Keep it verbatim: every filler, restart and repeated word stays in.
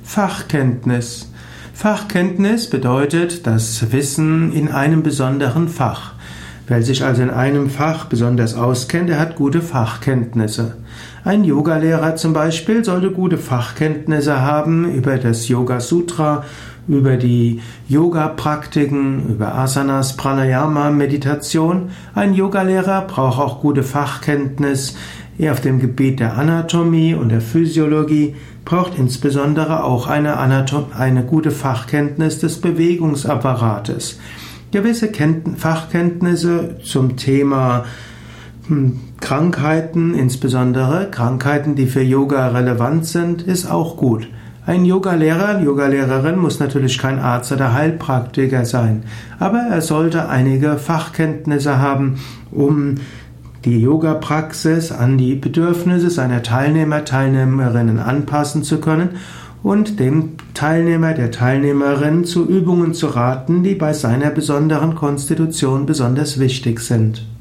Fachkenntnis. Fachkenntnis bedeutet das Wissen in einem besonderen Fach. Wer sich also in einem Fach besonders auskennt, der hat gute Fachkenntnisse. Ein Yogalehrer zum Beispiel sollte gute Fachkenntnisse haben über das Yoga Sutra, über die Yoga-Praktiken, über Asanas, Pranayama, Meditation. Ein Yogalehrer braucht auch gute Fachkenntnis auf dem Gebiet der Anatomie und der Physiologie, braucht insbesondere auch eine, Anatom- eine gute Fachkenntnis des Bewegungsapparates. Gewisse Kennt- Fachkenntnisse zum Thema hm, Krankheiten, insbesondere Krankheiten, die für Yoga relevant sind, ist auch gut. Ein Yogalehrer, Yogalehrerin muss natürlich kein Arzt oder Heilpraktiker sein, aber er sollte einige Fachkenntnisse haben, um die Yoga-Praxis an die Bedürfnisse seiner Teilnehmer, Teilnehmerinnen anpassen zu können und dem Teilnehmer, der Teilnehmerin zu Übungen zu raten, die bei seiner besonderen Konstitution besonders wichtig sind.